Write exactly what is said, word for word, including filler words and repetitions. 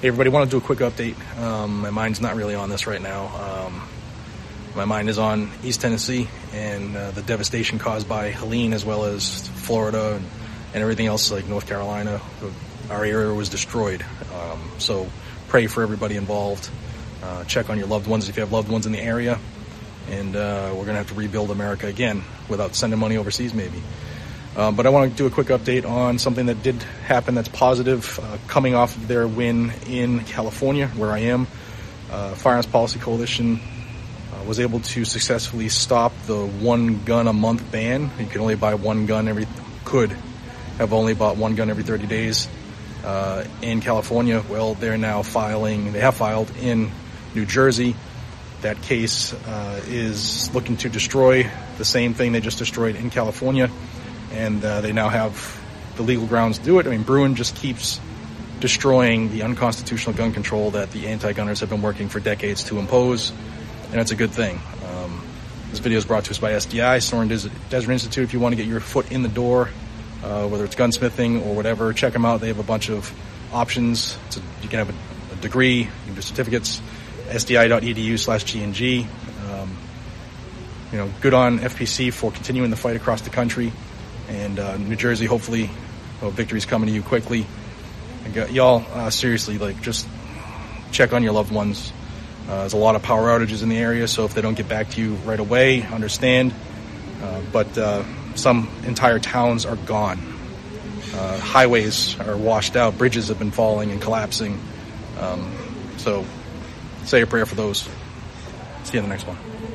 Hey everybody, want to do a quick update. Um, my mind's not really on this right now. Um, my mind is on East Tennessee and uh, the devastation caused by Helene, as well as Florida and, and everything else, like North Carolina. Our area was destroyed. Um, so pray for everybody involved. Uh, check on your loved ones if you have loved ones in the area. And uh, we're going to have to rebuild America again without sending money overseas maybe. Um, but I want to do a quick update on something that did happen that's positive, uh, coming off of their win in California, where I am. Uh, Firearms Policy Coalition uh, was able to successfully stop the one gun a month ban. You can only buy one gun every, could have only bought one gun every thirty days. Uh, in California, well, they're now filing, they have filed in New Jersey. That case uh, is looking to destroy the same thing they just destroyed in California. And uh, they now have the legal grounds to do it. I mean, Bruen just keeps destroying the unconstitutional gun control that the anti-gunners have been working for decades to impose, and it's a good thing. Um, this video is brought to us by S D I, Sonoran Desert Institute. If you want to get your foot in the door, uh, whether it's gunsmithing or whatever, check them out. They have a bunch of options. It's a, you can have a, a degree, you can do certificates, S D I dot E D U slash G N G. Um, you know, good on F P C for continuing the fight across the country. And uh, New Jersey, hopefully, well, victory's coming to you quickly. And uh, y'all, uh, seriously, like, just check on your loved ones. Uh, there's a lot of power outages in the area, so if they don't get back to you right away, understand. Uh, but uh, some entire towns are gone. Uh, highways are washed out. Bridges have been falling and collapsing. Um, so say a prayer for those. See you in the next one.